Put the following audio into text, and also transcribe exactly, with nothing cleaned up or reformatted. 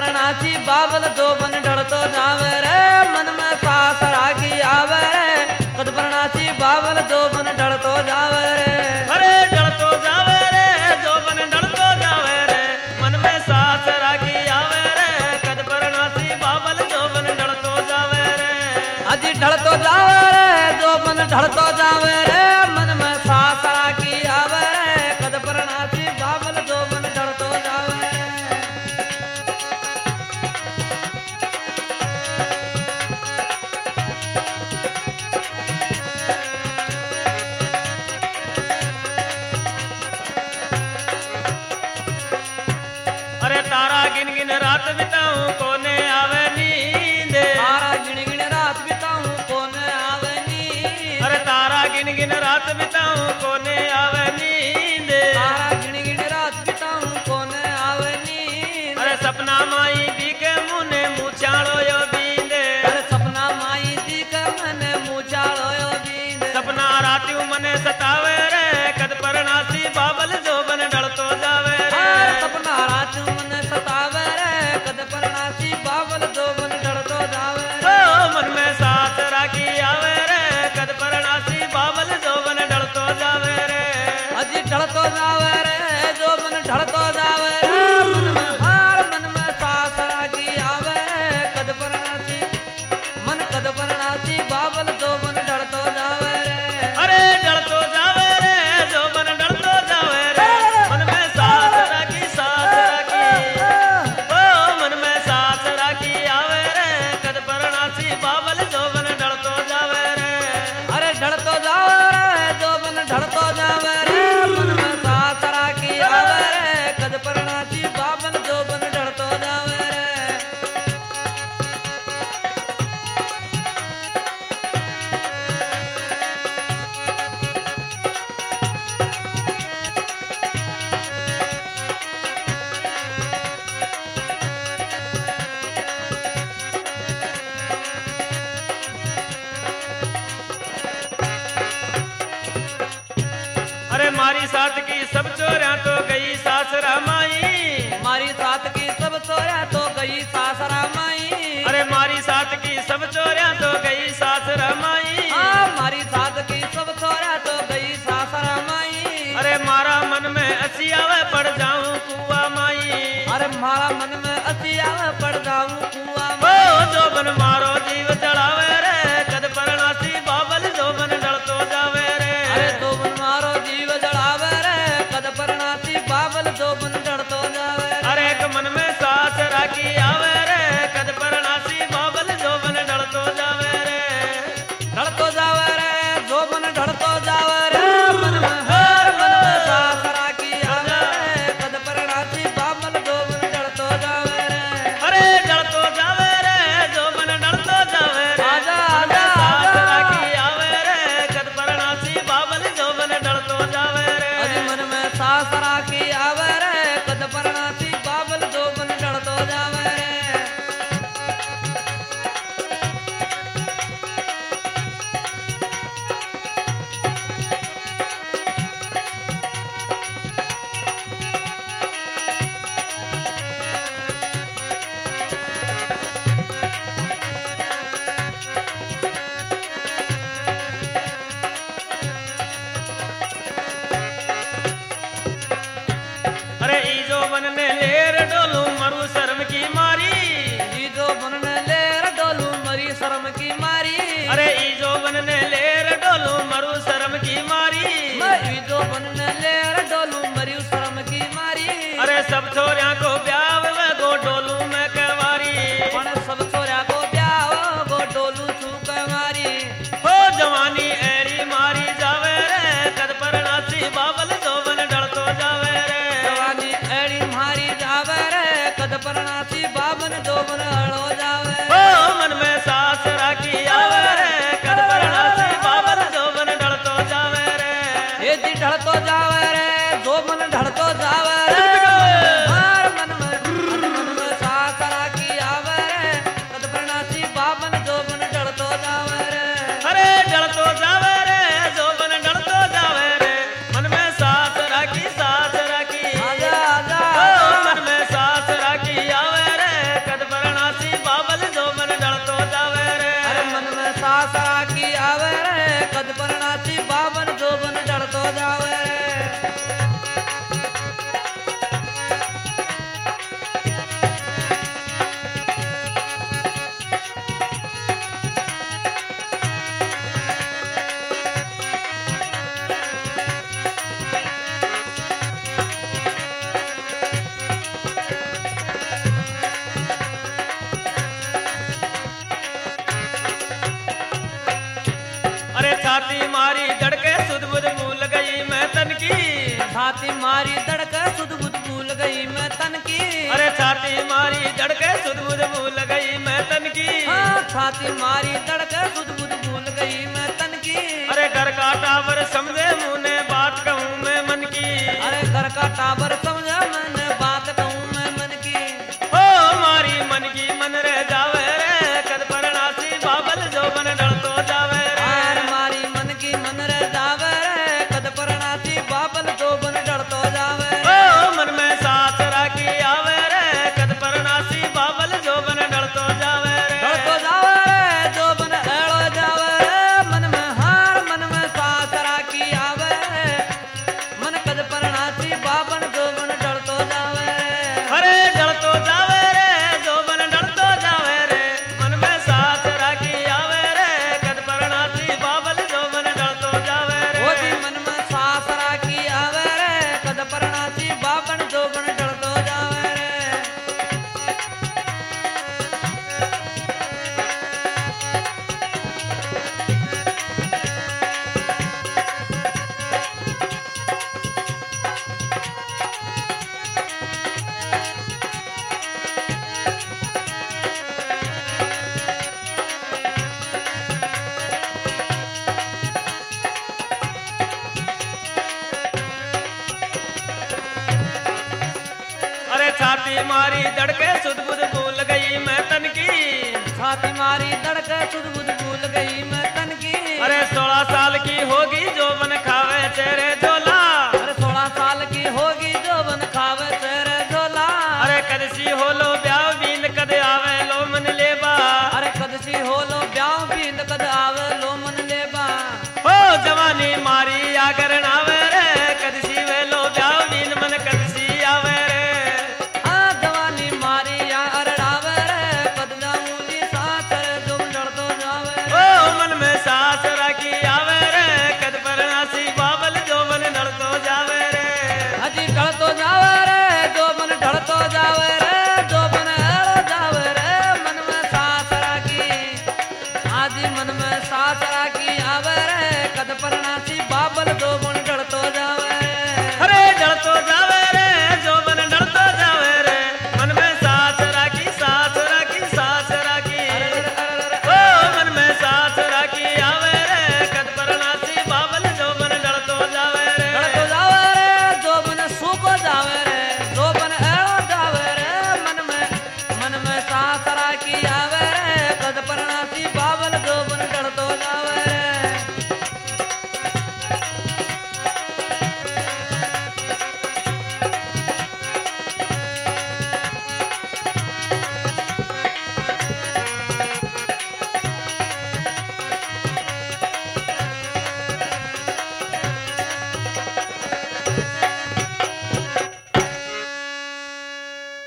परनासी बाबल दो बन ढड़तो जावे रे मन में सास रागी आवे रे कद परनासी बाबल दो बन ढड़तो जावे रे अरे ढड़तो जावे रे दो बन ढड़तो जावे रे मन में सास रागी आवे रे कद परनासी बाबल दो बन ढड़तो जावे रे अजी ढड़तो जावे रे दो बन ढड़तो जावे रे मन में सास रागी आवे रे कद परनासी बाबल दो बन ढड़तो जावे रे तारा गिन गिन रात बिताऊं कोने आवे नींद तारा गिन गिन रात बिताऊं कोने आवे नींद अरे तारा गिन गिन रात बिताऊं कोने आवे नींद तारा गिन गिन रात बिताऊं कोने आवे नींद अरे सपना माई दी के मुने मुछाड़ो यो बींद अरे सपना माई दी के मने मुछाड़ो यो बींद सपना रातियों मने सतावे रे कद परनासी बाबल जो बन ढड़तो जावे रे सपना रातियों सतावे रे कद परनासी बाबल दो बन ढड़तो जावे रे ओ मन में सास रागी आवे रे कद परनासी बाबल दो बन ढड़तो जावे रे अजी ढड़तो जावे रे दो बन ढड़तो जावे रे मन में हार मन में सास रागी आवे रे कद परनासी मन कद परनासी बाबल दो बन ढड़तो जावे रे अरे ढड़तो जावे रे दो बन ढड़तो जावे रे मन में सास रागी सास रागी बाबल जो बन ढड़तो जावे रे अरे ढड़तो जावे रे जो बन ढड़तो जावे रे मन में सास रागी आवे रे कद परनासी बाबल जो बन ढड़तो जावे रे मारी साथ की सब चोरियां तो गई सासरा माई मारी साथ की सब चोरियां तो गई सासरा माई अरे मारी साथ की सब चोरियां तो गई सासरा माई हाँ मारी साथ की सब चोरियां तो गई सासरा माई अरे मारा मन में असी आवे पड़ जाऊं कुआ माई अरे मारा मन में असी आवे पड़ जाऊं कुआ माई ओ जो बन मारो जीव जड़ावे रे कद परनासी बाबल जो बन ढड़तो जावे रे अरे तो बन मारो जीव परनासी बाबल दो बन ढड़तो जावे अरे एक मन में सास रागी आवे रे कद परनासी बाबल जो बन ढड़तो जावे रे ढड़तो जावे रे जो बन ढड़तो जावे रे मन में हर मन में सास रागी आवे रे कद परनासी बाबल दो बन ढड़तो जावे रे अरे ढड़तो छाती मारी धड़के सुध बुध भूल गई मैं तन की। छाती मारी धड़के सुध बुध भूल गई मैं तन की। अरे छाती मारी धड़के सुध बुध भूल गई मैं तन की। हाँ, छाती मारी धड़के सुध बुध भूल गई मैं तन की। अरे घर का टावर समझे मुने बात कहूँ मैं मन की। अरे घर का टावर समझा मैंने बात कहूँ मैं मन की। ओ मारी मन की मन रह जावे रे कद परनासी बाबल जो बन डल तो जावे रे। यार मारी मन की मन रह जावे रे कद परनासी बाबल जो बन डर तो जावे रे। ओ मन में साथ राखी आवे रे कद परनासी बाबल जो बन डल तो जावे रे। डर तो जावे रे जो बन एड़ो जावे रे। मन में हार मन में साथ राखी आवे रे। मन कद परनासी बाबन जो बन डर तो जावे रे। अरे डल तो जावे रे जो बन डल तो जावे रे। मन में साथ राखी आवे रे कद परनासी बाबल जो बन डल तो जावे रे। वो भी मन में साथ राखी आवे रे कद परनासी बाबन जो बन डर तो जावे रे। अरे छाती मारी धड़के सुध बुध भूल गई मैं तन की। छाती मारी धड़के सुध बुध